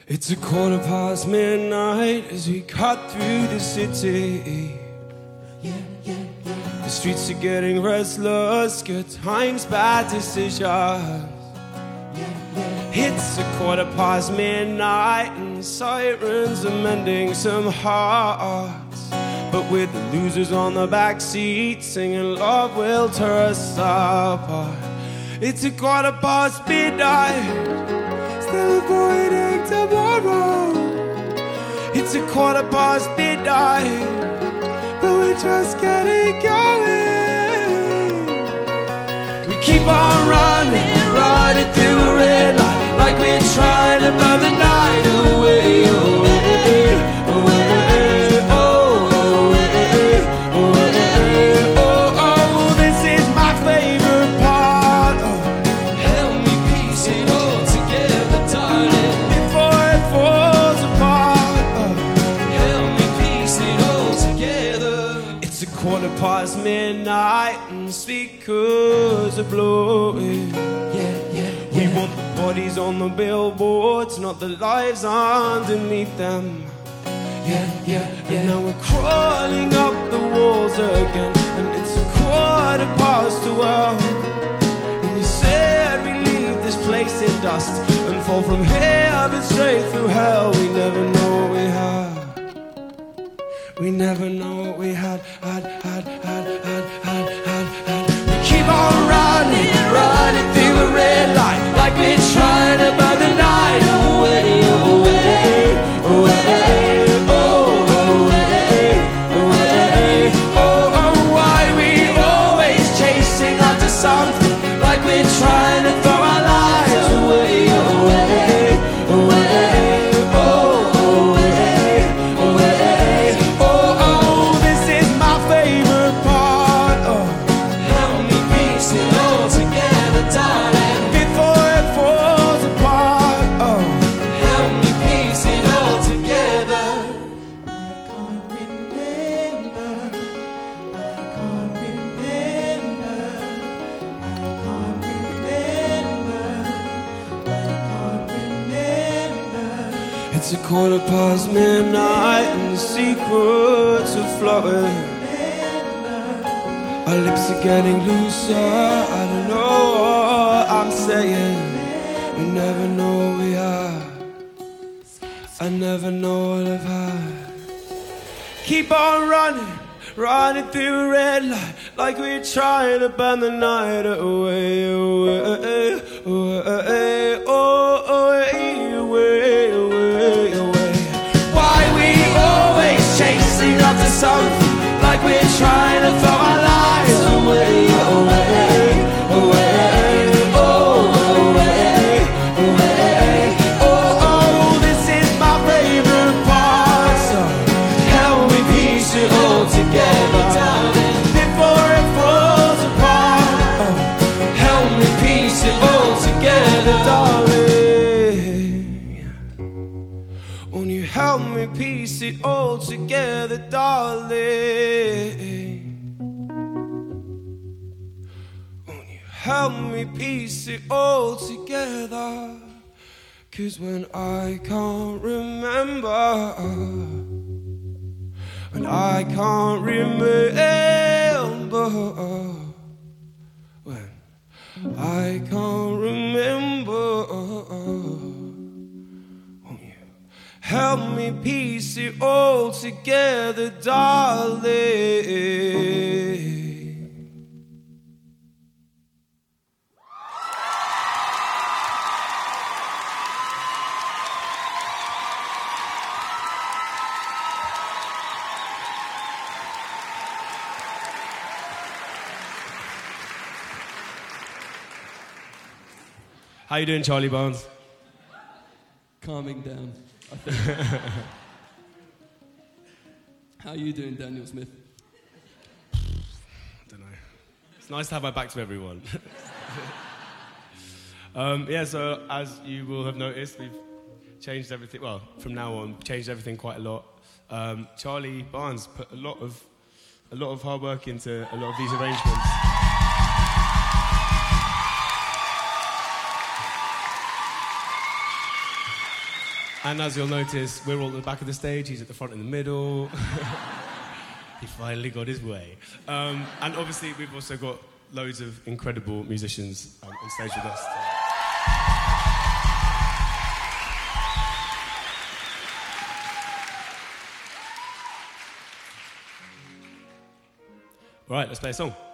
It's midnight as we cut through the city. The streets are getting restless, good times, bad decisions. It's midnight and sirens are mending some hearts, but with the losers on the back seat singing love will tear us apart. It's midnight, still avoiding tomorrow. It's midnight, but we're just getting going. We keep on running, running through a red light, like we're trying to burn the night away, away, away, oh, away, away, oh, oh. This is my favorite part. Oh, help me piece it all together, darling, before it falls apart. Oh, help me piece it all together. It's midnight and speakers are blowing. We want the bodies on the billboards, not the lives underneath them. And now we're crawling up the walls again, and it's 12:15. And you said we leave this place in dust and fall from heaven straight through hell. We never know what we had. We never know what we had. We keep on running, running through a red light, like we're trying to burn the night away, away, away, oh, away, away, oh, oh. Why we always chasing after something, like we're trying to throw our lives away, away, away, oh, away, away, oh, oh. This is my favorite part. Oh, help me piece it all together, darling, before it falls apart. Oh, help me piece it all together. I can't remember. I can't remember. I can't remember. I can't remember. It's midnight and the secrets are flowing. Our lips are getting looser. I don't know what I'm saying. We never know what we are. I never know what I've had. Keep on running, running through a red light, like we're trying to burn the night away, away, away, oh, away, away, away, away. Why we always chasing after something, like we're trying to throw our lives away, away, away, oh, away, away, oh, oh. This is my favorite part. So help me piece it all together, darling, before it falls apart. Oh, help me piece it all together, darling. Won't you help me piece it all together, darling? Won't you help me piece it all together? 'Cause when I can't remember, when I can't remember, when I can't remember, won't you help me piece it all together, darling? How you doing, Charlie Barnes? Calming down, I think. How you doing, Daniel Smith? I don't know. It's nice to have my back to everyone. So as you will have noticed, we've changed everything. Well, from now on, changed everything quite a lot. Charlie Barnes put a lot of hard work into a lot of these arrangements. And as you'll notice, we're all at the back of the stage, he's at the front in the middle. He finally got his way. And obviously, we've also got loads of incredible musicians on stage with us. All right, let's play a song.